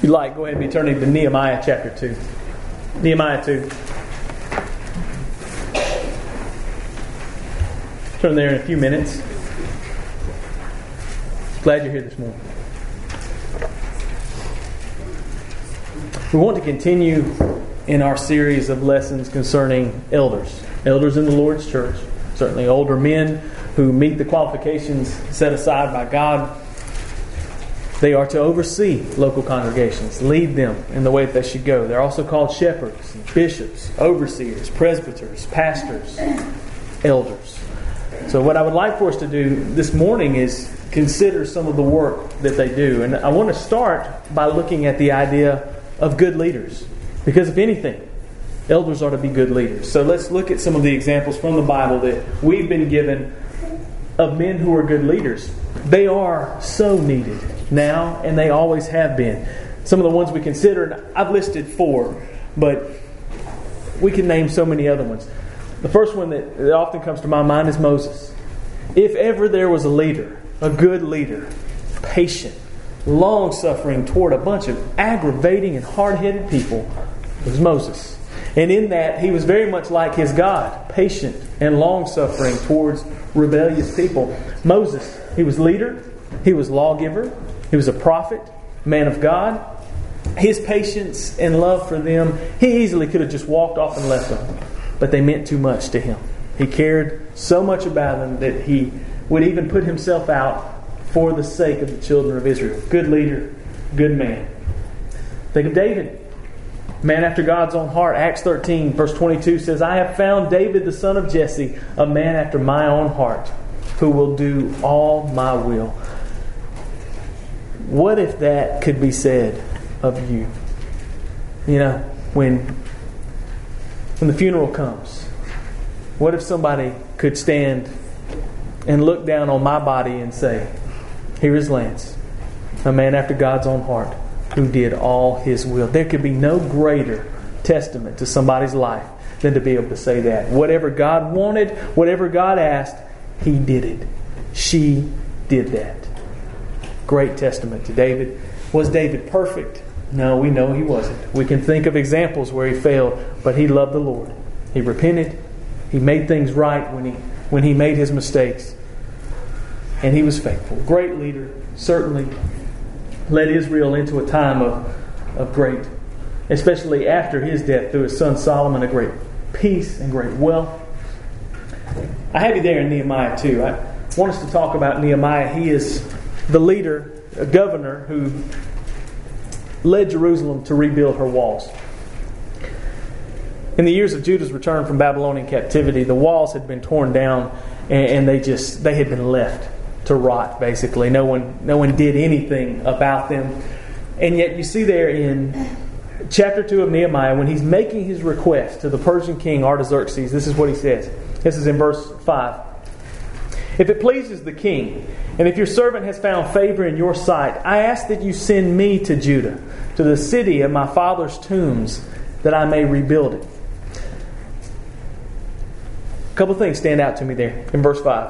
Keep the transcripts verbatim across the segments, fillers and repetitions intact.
you like, go ahead and be turning to Nehemiah chapter two. Nehemiah two. Turn there in a few minutes. Glad you're here this morning. We want to continue in our series of lessons concerning elders. Elders in the Lord's church. Certainly older men who meet the qualifications set aside by God. They are to oversee local congregations, lead them in the way that they should go. They're also called shepherds, bishops, overseers, presbyters, pastors, elders. So what I would like for us to do this morning is consider some of the work that they do. And I want to start by looking at the idea of good leaders. Because if anything, elders are to be good leaders. So let's look at some of the examples from the Bible that we've been given of men who are good leaders. They are so needed now, and they always have been. Some of the ones we considered, I've listed four, but we can name so many other ones. The first one that, that often comes to my mind is Moses. If ever there was a leader, a good leader, patient, long-suffering toward a bunch of aggravating and hard-headed people, it was Moses. And in that, he was very much like his God, patient and long-suffering towards rebellious people. Moses, he was leader, he was lawgiver, he was a prophet, man of God. His patience and love for them, he easily could have just walked off and left them. But they meant too much to him. He cared so much about them that he would even put himself out for the sake of the children of Israel. Good leader, good man. Think of David. Man after God's own heart. Acts thirteen verse twenty-two says, I have found David the son of Jesse, a man after my own heart, who will do all my will. What if that could be said of you? You know, when, when the funeral comes, what if somebody could stand and look down on my body and say, here is Lance, a man after God's own heart, who did all His will. There could be no greater testament to somebody's life than to be able to say that. Whatever God wanted, whatever God asked, He did it. She did that. Great testament to David. Was David perfect? No, we know he wasn't. We can think of examples where he failed, but he loved the Lord. He repented. He made things right when he when he made his mistakes. And he was faithful. Great leader, certainly led Israel into a time of, of great, especially after his death through his son Solomon, a great peace and great wealth. I have you there in Nehemiah too. I want us to talk about Nehemiah. He is the leader, a governor who led Jerusalem to rebuild her walls. In the years of Judah's return from Babylonian captivity, the walls had been torn down and, and they just they had been left to rot, basically. No one no one did anything about them. And yet you see there in chapter two of Nehemiah, when he's making his request to the Persian king Artaxerxes, this is what he says. This is in verse five. If it pleases the king, and if your servant has found favor in your sight, I ask that you send me to Judah, to the city of my father's tombs, that I may rebuild it. A couple things stand out to me there in verse five.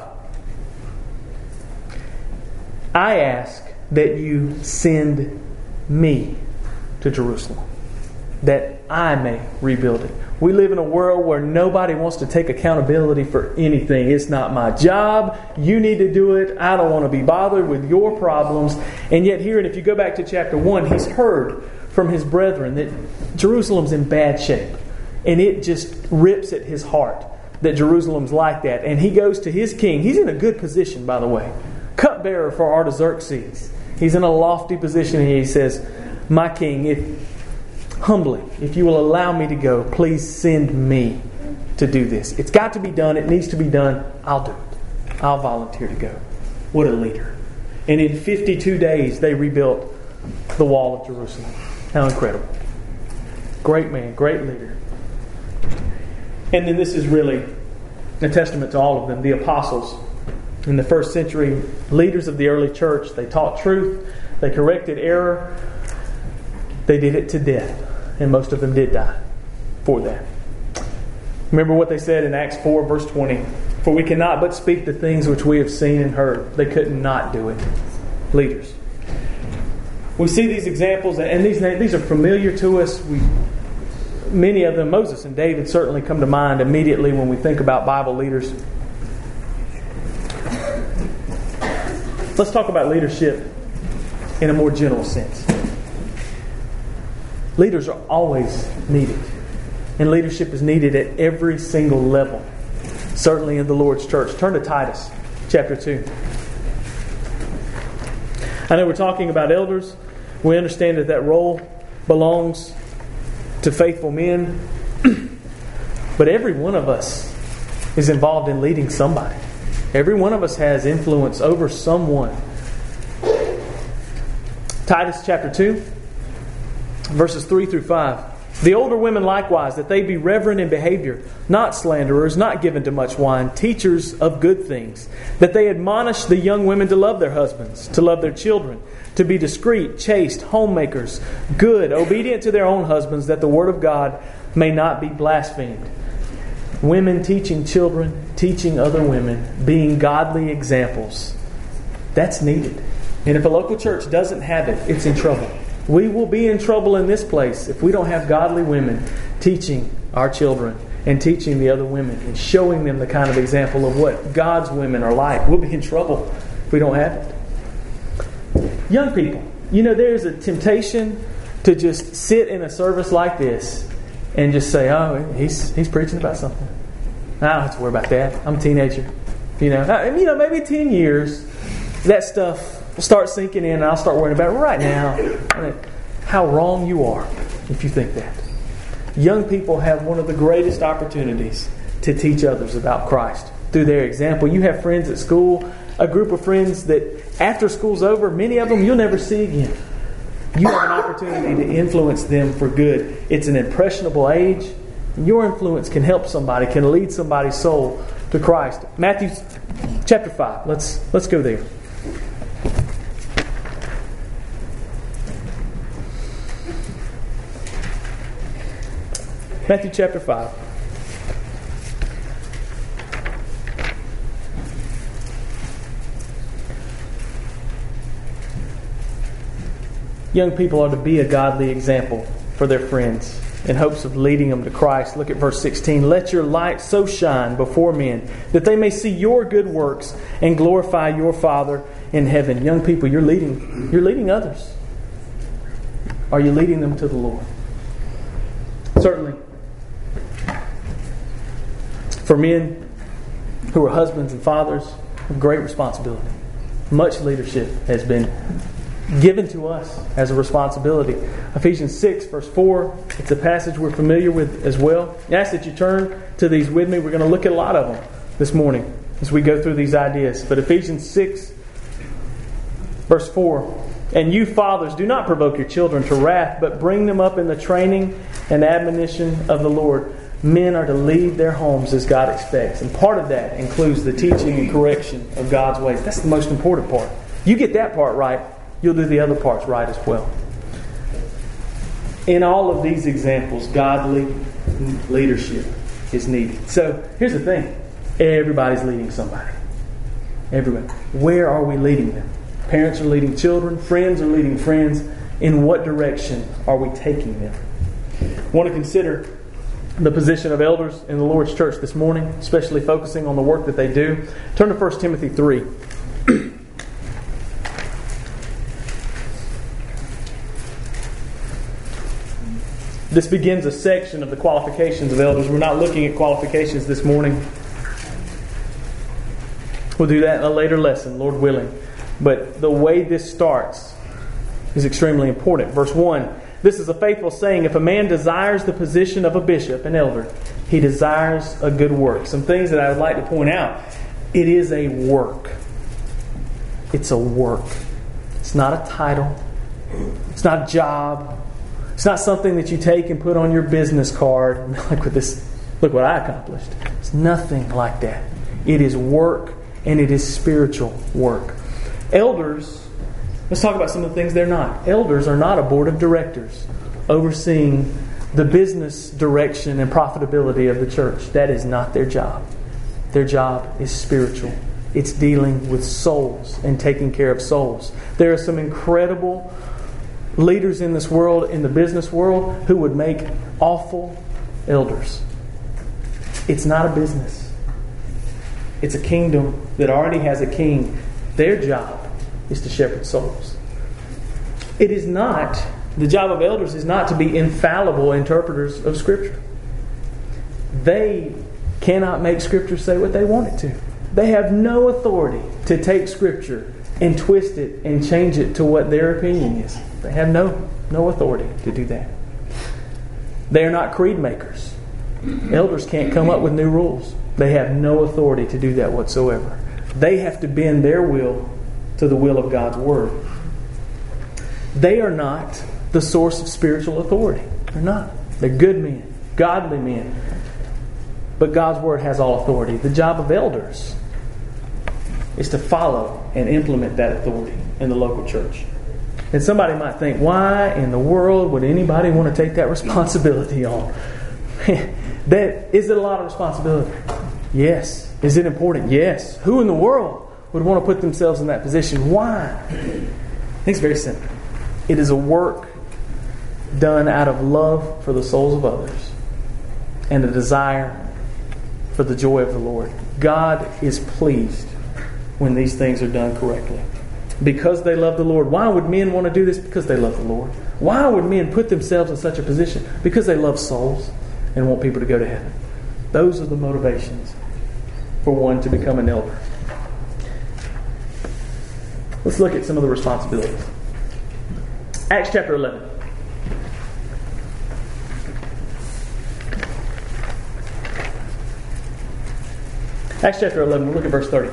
I ask that you send me to Jerusalem, that I may rebuild it. We live in a world where nobody wants to take accountability for anything. It's not my job. You need to do it. I don't want to be bothered with your problems. And yet here, and if you go back to chapter one, he's heard from his brethren that Jerusalem's in bad shape. And it just rips at his heart that Jerusalem's like that. And he goes to his king. He's in a good position, by the way. Cupbearer for Artaxerxes. He's in a lofty position, and he says, my king, if humbly, if you will allow me to go, please send me to do this. It's got to be done. It needs to be done. I'll do it. I'll volunteer to go. What a leader. And in fifty-two days, they rebuilt the wall of Jerusalem. How incredible. Great man, great leader. And then this is really a testament to all of them. The apostles in the first century, leaders of the early church, they taught truth. They corrected error. They did it to death. And most of them did die for that. Remember what they said in Acts four, verse twenty. For we cannot but speak the things which we have seen and heard. They couldn't not do it. Leaders. we see these examples, and these these are familiar to us. We, many of them, Moses and David, certainly come to mind immediately when we think about Bible leaders. Let's talk about leadership in a more general sense. Leaders are always needed. And leadership is needed at every single level. Certainly in the Lord's church. Turn to Titus chapter two. I know we're talking about elders. We understand that that role belongs to faithful men. But every one of us is involved in leading somebody. Every one of us has influence over someone. Titus chapter two, verses three through five. The older women likewise, that they be reverent in behavior, not slanderers, not given to much wine, teachers of good things, that they admonish the young women to love their husbands, to love their children, to be discreet, chaste, homemakers, good, obedient to their own husbands, that the word of God may not be blasphemed. Women teaching children, teaching other women, being godly examples. That's needed. And if a local church doesn't have it, it's in trouble. We will be in trouble in this place if we don't have godly women teaching our children and teaching the other women and showing them the kind of example of what God's women are like. We'll be in trouble if we don't have it. Young people, you know, there's a temptation to just sit in a service like this and just say, oh, he's he's preaching about something. I don't have to worry about that. I'm a teenager. You know, I, you know, maybe ten years, that stuff will start sinking in and I'll start worrying about it right now. I mean, how wrong you are if you think that. Young people have one of the greatest opportunities to teach others about Christ through their example. You have friends at school, a group of friends that after school's over, many of them you'll never see again. You have an opportunity to influence them for good. It's an impressionable age. Your influence can help somebody, can lead somebody's soul to Christ. Matthew chapter five. Let's let's go there. Matthew chapter five. Young people are to be a godly example for their friends in hopes of leading them to Christ. Look at verse sixteen. Let your light so shine before men that they may see your good works and glorify your Father in heaven. Young people, you're leading, you're leading others. Are you leading them to the Lord? Certainly. For men who are husbands and fathers, great responsibility. Much leadership has been given to us as a responsibility. Ephesians six, verse four, it's a passage we're familiar with as well. I ask that you turn to these with me. We're going to look at a lot of them this morning as we go through these ideas. But Ephesians six, verse four, and you fathers, do not provoke your children to wrath, but bring them up in the training and admonition of the Lord. Men are to lead their homes as God expects. And part of that includes the teaching and correction of God's ways. That's the most important part. You get that part right, you'll do the other parts right as well. In all of these examples, godly leadership is needed. So here's the thing. Everybody's leading somebody. Everybody. Where are we leading them? Parents are leading children. Friends are leading friends. In what direction are we taking them? I want to consider the position of elders in the Lord's church this morning, especially focusing on the work that they do. Turn to First Timothy three. This begins a section of the qualifications of elders. We're not looking at qualifications this morning. We'll do that in a later lesson, Lord willing. But the way this starts is extremely important. Verse one, this is a faithful saying, if a man desires the position of a bishop, an elder, he desires a good work. Some things that I would like to point out. It is a work. It's a work. It's not a title. It's not a job. It's not something that you take and put on your business card. Like with this, look what I accomplished. It's nothing like that. It is work, and it is spiritual work. Elders, let's talk about some of the things they're not. Elders are not a board of directors overseeing the business direction and profitability of the church. That is not their job. Their job is spiritual. It's dealing with souls and taking care of souls. There are some incredible leaders in this world, in the business world, who would make awful elders. It's not a business. It's a kingdom that already has a king. Their job is to shepherd souls. It is not, the job of elders is not to be infallible interpreters of Scripture. They cannot make Scripture say what they want it to. They have no authority to take Scripture and twist it and change it to what their opinion is. They have no, no authority to do that. They are not creed makers. Elders can't come up with new rules. They have no authority to do that whatsoever. They have to bend their will to the will of God's Word. They are not the source of spiritual authority. They're not. They're good men, godly men. But God's Word has all authority. The job of elders is to follow and implement that authority in the local church. And somebody might think, why in the world would anybody want to take that responsibility on? That, is it a lot of responsibility? Yes. Is it important? Yes. Who in the world would want to put themselves in that position? Why? I think it's very simple. It is a work done out of love for the souls of others and a desire for the joy of the Lord. God is pleased when these things are done correctly. Because they love the Lord. Why would men want to do this? Because they love the Lord. Why would men put themselves in such a position? Because they love souls and want people to go to heaven. Those are the motivations for one to become an elder. Let's look at some of the responsibilities. Acts chapter eleven. Acts chapter eleven, we'll look at verse thirty.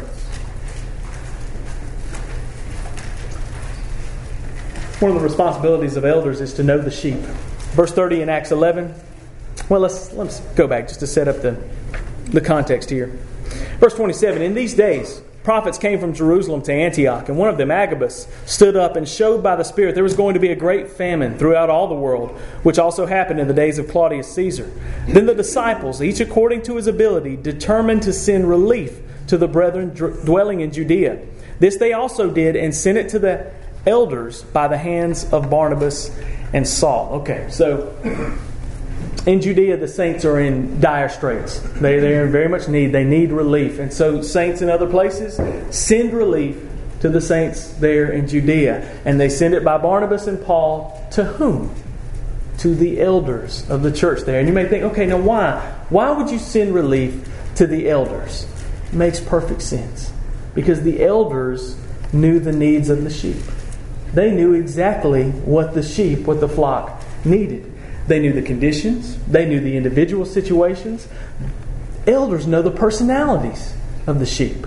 One of the responsibilities of elders is to know the sheep. Verse thirty in Acts eleven. Well, let's let's go back just to set up the, the context here. Verse twenty-seven. In these days, prophets came from Jerusalem to Antioch, and one of them, Agabus, stood up and showed by the Spirit there was going to be a great famine throughout all the world, which also happened in the days of Claudius Caesar. Then the disciples, each according to his ability, determined to send relief to the brethren dwelling in Judea. This they also did, and sent it to the elders by the hands of Barnabas and Saul. Okay, so in Judea, the saints are in dire straits. They, they're in very much need. They need relief. And so saints in other places send relief to the saints there in Judea. And they send it by Barnabas and Paul to whom? To the elders of the church there. And you may think, okay, now why? Why would you send relief to the elders? It makes perfect sense. Because the elders knew the needs of the sheep. They knew exactly what the sheep, what the flock needed. They knew the conditions. They knew the individual situations. Elders know the personalities of the sheep.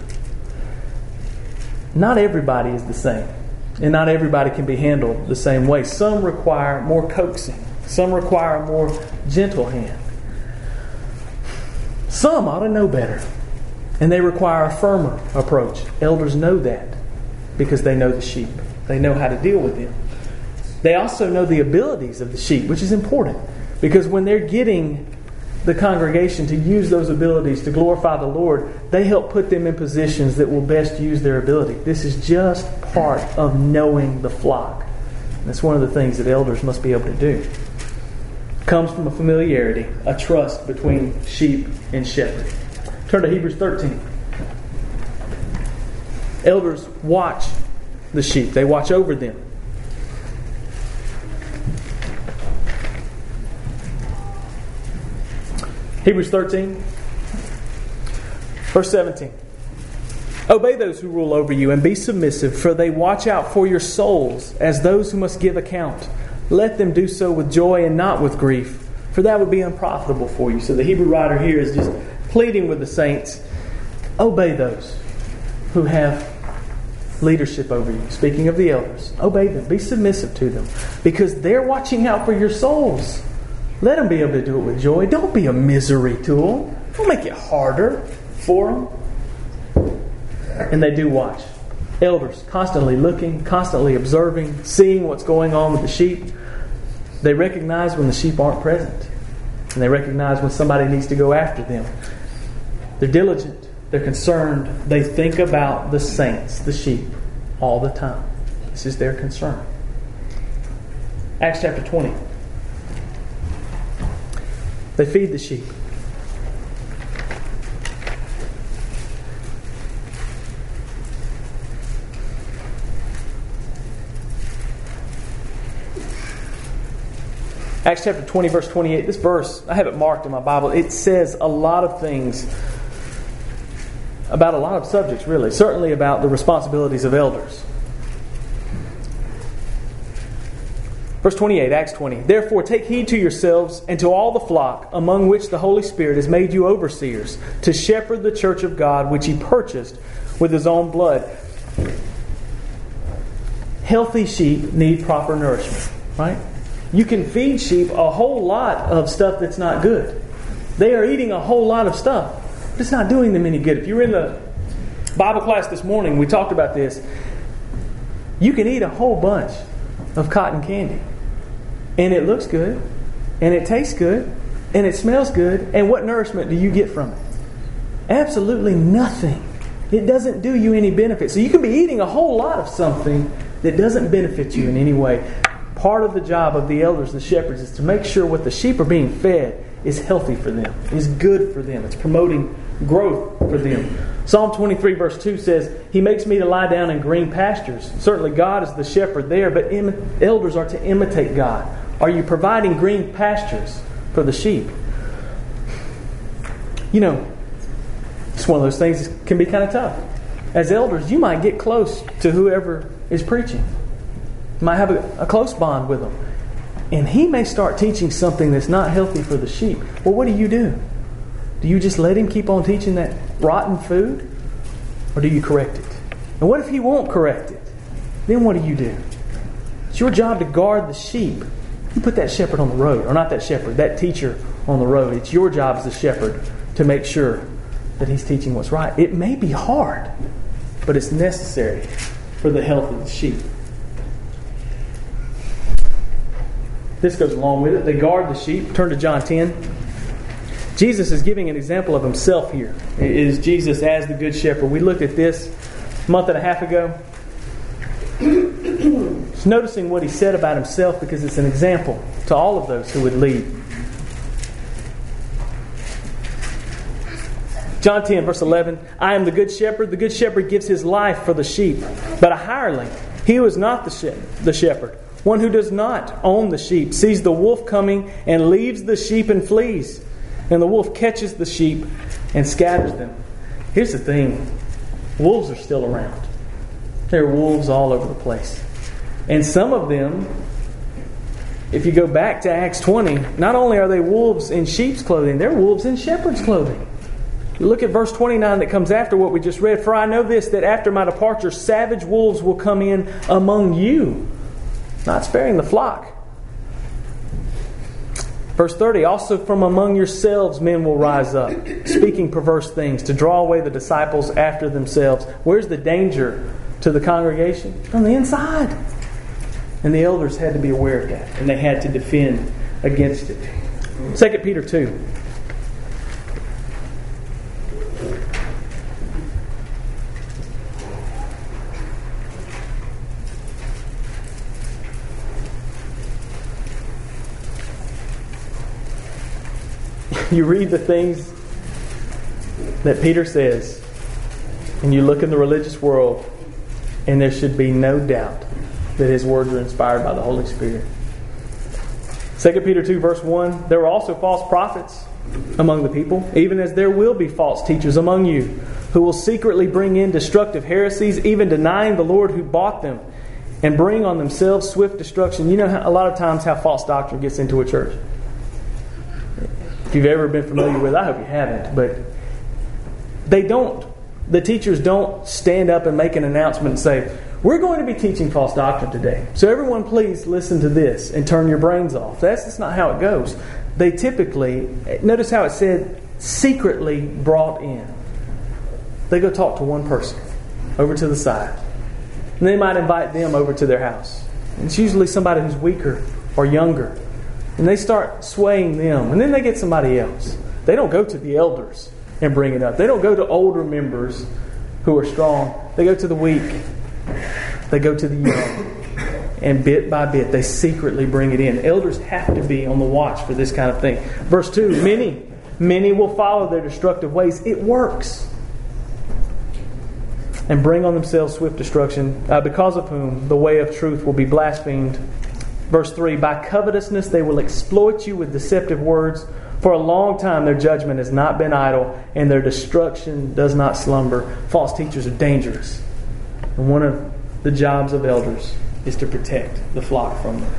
Not everybody is the same. And not everybody can be handled the same way. Some require more coaxing. Some require a more gentle hand. Some ought to know better. And they require a firmer approach. Elders know that because they know the sheep. They know how to deal with them. They also know the abilities of the sheep, which is important. Because when they're getting the congregation to use those abilities to glorify the Lord, they help put them in positions that will best use their ability. This is just part of knowing the flock. And that's one of the things that elders must be able to do. It comes from a familiarity, a trust between sheep and shepherd. Turn to Hebrews thirteen. Elders watch the sheep. They watch over them. Hebrews thirteen, verse seventeen. Obey those who rule over you and be submissive, for they watch out for your souls as those who must give account. Let them do so with joy and not with grief, for that would be unprofitable for you. So the Hebrew writer here is just pleading with the saints, obey those who have leadership over you. Speaking of the elders, obey them. Be submissive to them, because they're watching out for your souls. Let them be able to do it with joy. Don't be a misery to them. Don't make it harder for them. And they do watch. Elders constantly looking, constantly observing, seeing what's going on with the sheep. They recognize when the sheep aren't present. And they recognize when somebody needs to go after them. They're diligent. They're concerned. They think about the saints, the sheep, all the time. This is their concern. Acts chapter twenty. They feed the sheep. Acts chapter twenty, verse twenty-eight. This verse, I have it marked in my Bible. It says a lot of things about a lot of subjects, really. Certainly about the responsibilities of elders. Verse twenty-eight, Acts twenty. Therefore take heed to yourselves and to all the flock, among which the Holy Spirit has made you overseers, to shepherd the church of God, which He purchased with His own blood. Healthy sheep need proper nourishment, right? You can feed sheep a whole lot of stuff that's not good. They are eating a whole lot of stuff, but it's not doing them any good. If you were in the Bible class this morning, we talked about this. You can eat a whole bunch of cotton candy, and it looks good, and it tastes good, and it smells good, and what nourishment do you get from it? Absolutely nothing. It doesn't do you any benefit. So you can be eating a whole lot of something that doesn't benefit you in any way. Part of the job of the elders, the shepherds, is to make sure what the sheep are being fed is healthy for them, is good for them. It's promoting growth for them. Psalm twenty-three verse two says, He makes me to lie down in green pastures. Certainly God is the shepherd there, but im- elders are to imitate God. Are you providing green pastures for the sheep? You know, it's one of those things that can be kind of tough. As elders, you might get close to whoever is preaching. You might have a, a close bond with them. And he may start teaching something that's not healthy for the sheep. Well, what do you do? Do you just let him keep on teaching that rotten food? Or do you correct it? And what if he won't correct it? Then what do you do? It's your job to guard the sheep. You put that shepherd on the road. Or not that shepherd, that teacher on the road. It's your job as a shepherd to make sure that he's teaching what's right. It may be hard, but it's necessary for the health of the sheep. This goes along with it. They guard the sheep. Turn to John ten. Jesus is giving an example of himself here. It is Jesus as the good shepherd. We looked at this a month and a half ago. Just noticing what he said about himself because it's an example to all of those who would lead. John ten, verse eleven. I am the good shepherd. The good shepherd gives his life for the sheep. But a hireling, he who is not the shepherd, the shepherd, one who does not own the sheep, sees the wolf coming and leaves the sheep and flees. And the wolf catches the sheep and scatters them. Here's the thing. Wolves are still around. There are wolves all over the place. And some of them, if you go back to Acts twenty, not only are they wolves in sheep's clothing, they're wolves in shepherd's clothing. You look at verse twenty-nine that comes after what we just read. For I know this, that after my departure, savage wolves will come in among you, not sparing the flock. Verse thirty, also from among yourselves men will rise up, speaking perverse things, to draw away the disciples after themselves. Where's the danger to the congregation? From the inside. And the elders had to be aware of that, and they had to defend against it. Second Peter two. You read the things that Peter says, and you look in the religious world, and there should be no doubt that his words are inspired by the Holy Spirit. Second Peter two, verse one, there were also false prophets among the people, even as there will be false teachers among you, who will secretly bring in destructive heresies, even denying the Lord who bought them, and bring on themselves swift destruction. You know how, a lot of times how false doctrine gets into a church. If you've ever been familiar with it, I hope you haven't, but they don't, the teachers don't stand up and make an announcement and say, we're going to be teaching false doctrine today. So everyone please listen to this and turn your brains off. That's just not how it goes. They typically, notice how it said, secretly brought in. They go talk to one person over to the side. And they might invite them over to their house. It's usually somebody who's weaker or younger. And they start swaying them. And then they get somebody else. They don't go to the elders and bring it up. They don't go to older members who are strong. They go to the weak. They go to the young. And bit by bit, they secretly bring it in. Elders have to be on the watch for this kind of thing. Verse two, many, many will follow their destructive ways. It works. And bring on themselves swift destruction, uh, because of whom the way of truth will be blasphemed. Verse three, by covetousness they will exploit you with deceptive words. For a long time their judgment has not been idle, and their destruction does not slumber. False teachers are dangerous. And one of the jobs of elders is to protect the flock from them.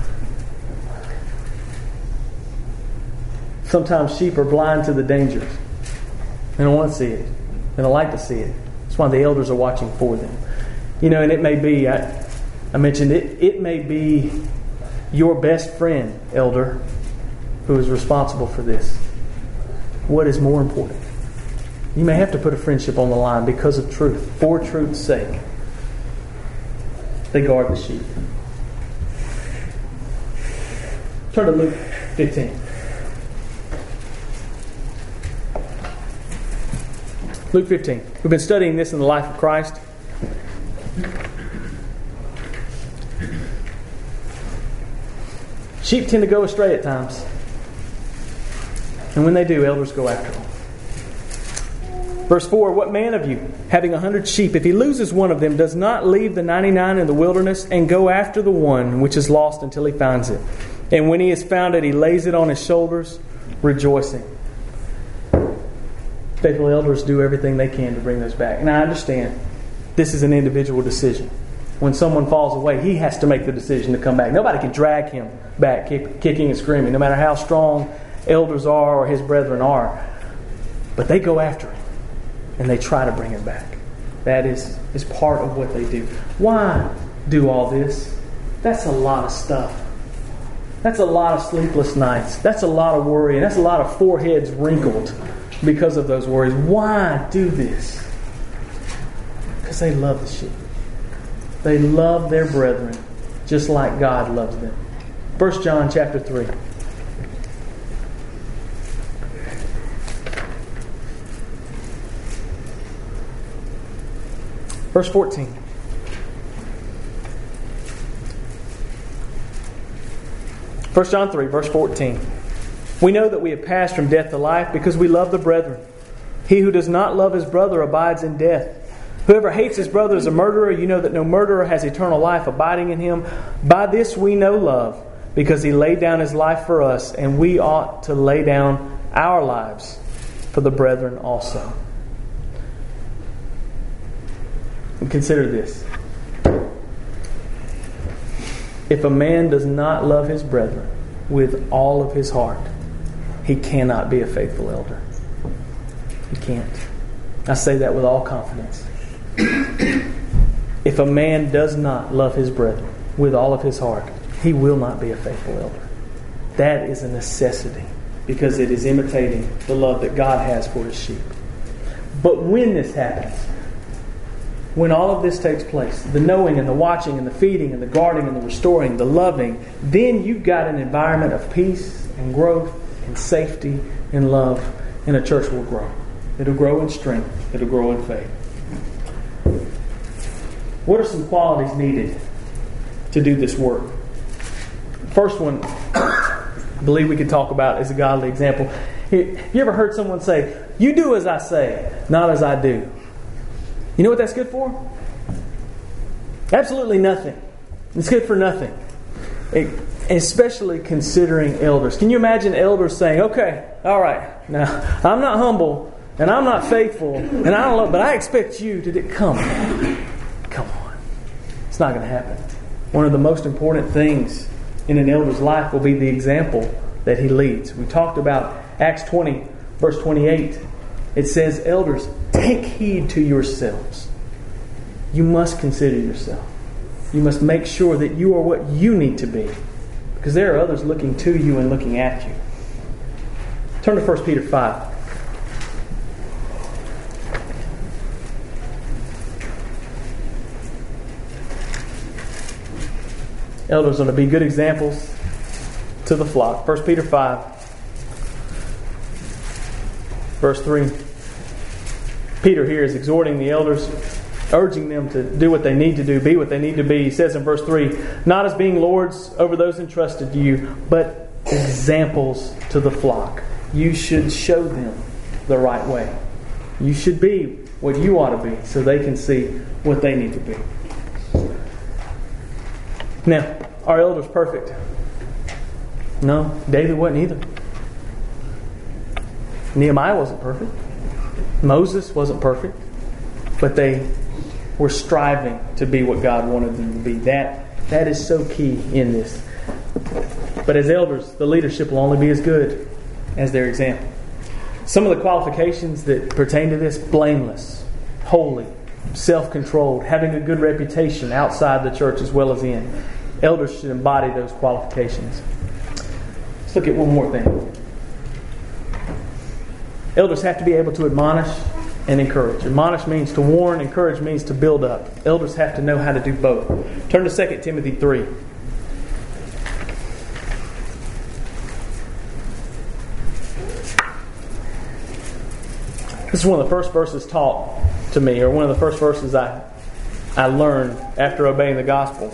Sometimes sheep are blind to the dangers. They don't want to see it. They don't like to see it. That's why the elders are watching for them. You know, and it may be, I, I mentioned it, it may be your best friend, elder, who is responsible for this. What is more important? You may have to put a friendship on the line because of truth, for truth's sake. They guard the sheep. Turn to Luke fifteen. Luke fifteen. We've been studying this in the life of Christ. Sheep tend to go astray at times. And when they do, elders go after them. Verse four, what man of you, having a hundred sheep, if he loses one of them, does not leave the ninety-nine in the wilderness and go after the one which is lost until he finds it? And when he has found it, he lays it on his shoulders, rejoicing. Faithful elders do everything they can to bring those back. And I understand this is an individual decision. When someone falls away, he has to make the decision to come back. Nobody can drag him back, kick, kicking and screaming, no matter how strong elders are or his brethren are. But they go after him. And they try to bring him back. That is, is part of what they do. Why do all this? That's a lot of stuff. That's a lot of sleepless nights. That's a lot of worry. And that's a lot of foreheads wrinkled because of those worries. Why do this? Because they love the sheep. They love their brethren just like God loves them. First John chapter three. Verse fourteen. First John three, verse fourteen. We know that we have passed from death to life because we love the brethren. He who does not love his brother abides in death. Whoever hates his brother is a murderer. You know that no murderer has eternal life abiding in him. By this we know love, because he laid down his life for us, and we ought to lay down our lives for the brethren also. And consider this. If a man does not love his brethren with all of his heart, he cannot be a faithful elder. He can't. I say that with all confidence. If a man does not love his brethren with all of his heart, he will not be a faithful elder. That is a necessity, because it is imitating the love that God has for his sheep. But when this happens, when all of this takes place, the knowing and the watching and the feeding and the guarding and the restoring, the loving, then you've got an environment of peace and growth and safety and love, and a church will grow. It'll grow in strength. It'll grow in faith. What are some qualities needed to do this work? First one, I believe we could talk about is a godly example. Have you ever heard someone say, "You do as I say, not as I do"? You know what that's good for? Absolutely nothing. It's good for nothing. It, especially considering elders. Can you imagine elders saying, "Okay, all right, now I'm not humble and I'm not faithful and I don't love, but I expect you to do." Come on, come on. It's not going to happen. One of the most important things in an elder's life will be the example that he leads. We talked about Acts twenty, verse twenty-eight. It says, "Elders, take heed to yourselves." You must consider yourself. You must make sure that you are what you need to be, because there are others looking to you and looking at you. Turn to First Peter five. Elders are to be good examples to the flock. First Peter five, verse three. Peter here is exhorting the elders urging them to do what they need to do, be what they need to be. He says in verse three, not as being lords over those entrusted to you, but examples to the flock. You should show them the right way. You should be what you ought to be so they can see what they need to be. Now, are elders perfect? No, David wasn't either. Nehemiah wasn't perfect. Moses wasn't perfect. But they were striving to be what God wanted them to be. That, that is so key in this. But as elders, the leadership will only be as good as their example. Some of the qualifications that pertain to this: blameless, holy, self-controlled, having a good reputation outside the church as well as in. Elders should embody those qualifications. Let's look at one more thing. Elders have to be able to admonish and encourage. Admonish means to warn. Encourage means to build up. Elders have to know how to do both. Turn to Second Timothy three. This is one of the first verses taught to me, or one of the first verses I I learned after obeying the gospel.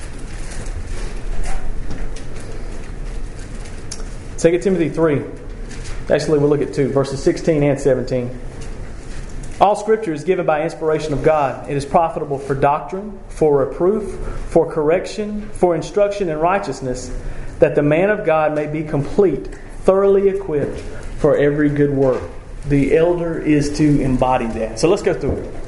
Second Timothy three. Actually, we'll look at two, verses sixteen and seventeen. All Scripture is given by inspiration of God. It is profitable for doctrine, for reproof, for correction, for instruction in righteousness, that the man of God may be complete, thoroughly equipped for every good work. The elder is to embody that. So let's go through it.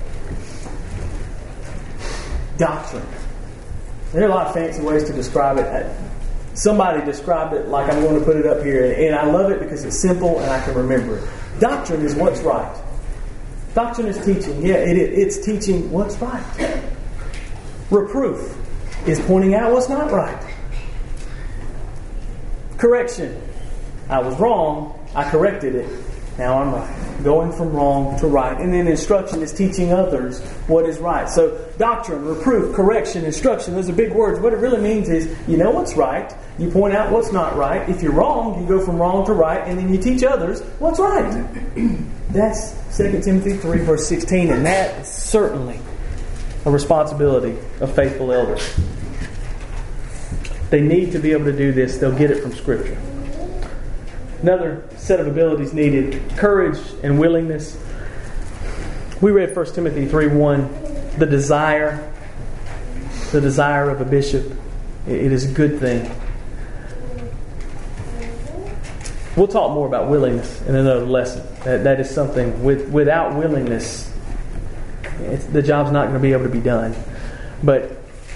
Doctrine. There are a lot of fancy ways to describe it. Somebody described it like I'm going to put it up here, and I love it because it's simple and I can remember it. Doctrine is what's right. Doctrine is teaching. Yeah, it, it's teaching what's right. Reproof is pointing out what's not right. Correction. I was wrong. I corrected it. Now I'm right. Going from wrong to right. And then instruction is teaching others what is right. So doctrine, reproof, correction, instruction, those are big words. What it really means is you know what's right. You point out what's not right. If you're wrong, you go from wrong to right. And then you teach others what's right. That's Second Timothy three, verse sixteen. And that is certainly a responsibility of faithful elders. They need to be able to do this. They'll get it from Scripture. Another set of abilities needed: courage and willingness. We read First Timothy three one. The desire, the desire of a bishop. It is a good thing. We'll talk more about willingness in another lesson. That, that is something, with, without willingness, it's, the job's not going to be able to be done. But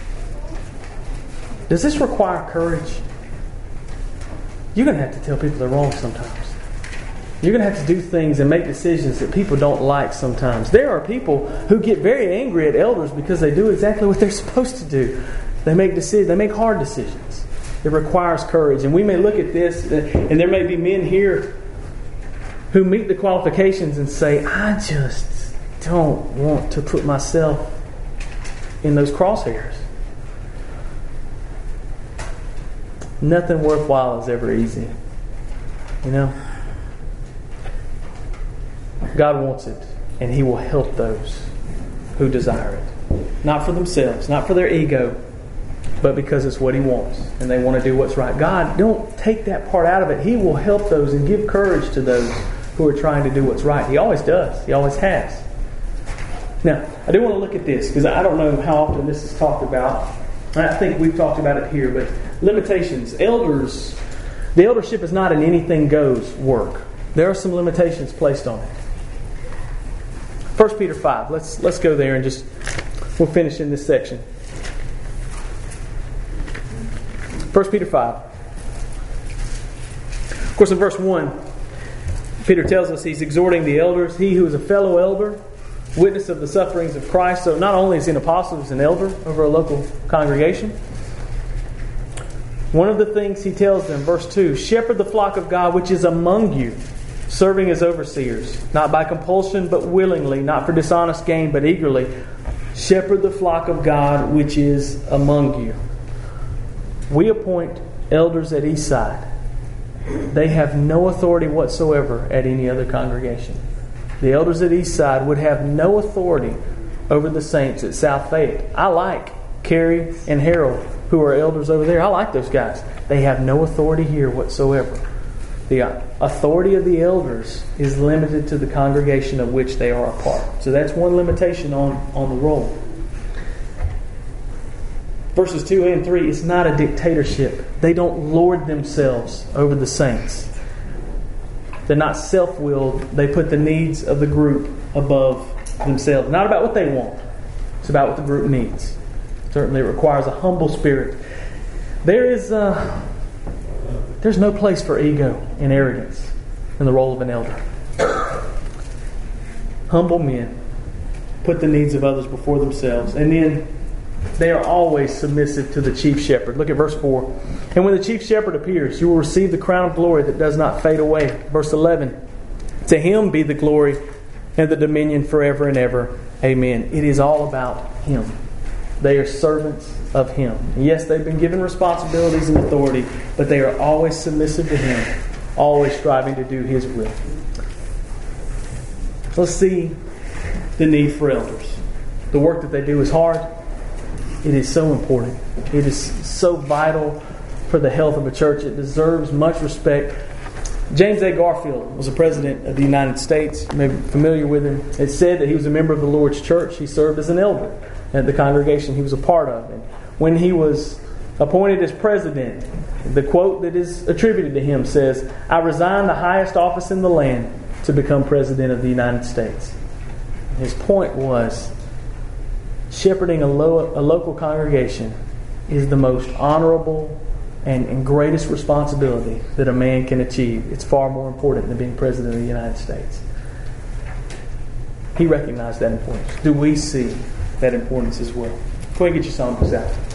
does this require courage? You're going to have to tell people they're wrong sometimes. You're going to have to do things and make decisions that people don't like sometimes. There are people who get very angry at elders because they do exactly what they're supposed to do. They make decisions. They make hard decisions. It requires courage. And we may look at this, and there may be men here who meet the qualifications and say, I just don't want to put myself in those crosshairs. Nothing worthwhile is ever easy. You know? God wants it, and He will help those who desire it. Not for themselves, not for their ego, but because it's what He wants, and they want to do what's right. God, don't take that part out of it. He will help those and give courage to those who are trying to do what's right. He always does. He always has. Now, I do want to look at this, because I don't know how often this is talked about. I think we've talked about it here, but limitations. Elders, the eldership is not an anything goes work. There are some limitations placed on it. First Peter five. Let's let's go there and just we'll finish in this section. First Peter five. Of course, in verse one, Peter tells us he's exhorting the elders. He who is a fellow elder, witness of the sufferings of Christ. So not only is he an apostle, he's an elder over a local congregation. One of the things he tells them, verse two, shepherd the flock of God which is among you, serving as overseers, not by compulsion, but willingly, not for dishonest gain, but eagerly. Shepherd the flock of God which is among you. We appoint elders at Eastside. They have no authority whatsoever at any other congregation. The elders at Eastside would have no authority over the saints at South Fayette. I like Carrie and Harold, who are elders over there. I like those guys. They have no authority here whatsoever. The authority of the elders is limited to the congregation of which they are a part. So that's one limitation on, on the role. Verses two and three, it's not a dictatorship. They don't lord themselves over the saints. They're not self-willed. They put the needs of the group above themselves. Not about what they want. It's about what the group needs. Certainly it requires a humble spirit. There is uh, there's no place for ego and arrogance in the role of an elder. Humble men put the needs of others before themselves. And then they are always submissive to the chief shepherd. Look at verse four. And when the chief shepherd appears, you will receive the crown of glory that does not fade away. Verse eleven. To him be the glory and the dominion forever and ever. Amen. It is all about him. They are servants of him. Yes, they've been given responsibilities and authority, but they are always submissive to him, always striving to do his will. Let's see the need for elders. The work that they do is hard. It is so important. It is so vital for the health of a church. It deserves much respect. James A. Garfield was a president of the United States. You may be familiar with him. It's said that he was a member of the Lord's church. He served as an elder at the congregation he was a part of. And when he was appointed as president, the quote that is attributed to him says, "I resign the highest office in the land to become president of the United States." His point was, shepherding a, lo- a local congregation is the most honorable and, and greatest responsibility that a man can achieve. It's far more important than being president of the United States. He recognized that importance. Do we see that importance as well? Go ahead and get your songs out.